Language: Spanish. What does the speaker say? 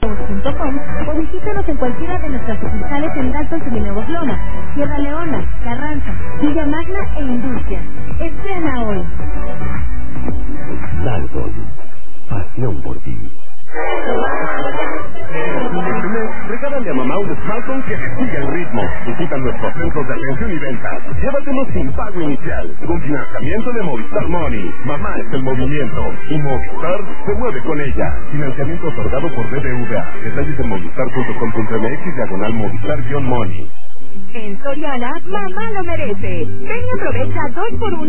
.com o visítanos en cualquiera de nuestras sucursales en Dalton y Nuevo Lona, Sierra Leona, Carranza, Villa Magna e Industria. Estrena hoy. Dalton, pasión por ti. Regálale a mamá un smartphone que le siga el ritmo. Visita nuestros centros de atención y ventas. Llévatelo sin pago inicial, con financiamiento de Movistar Money. Mamá es el movimiento y Movistar se mueve con ella. Financiamiento otorgado por BBVA. Detalles en movistar.com.mx/Movistar-Money. En Soriana, mamá lo merece. Ven y aprovecha 2x1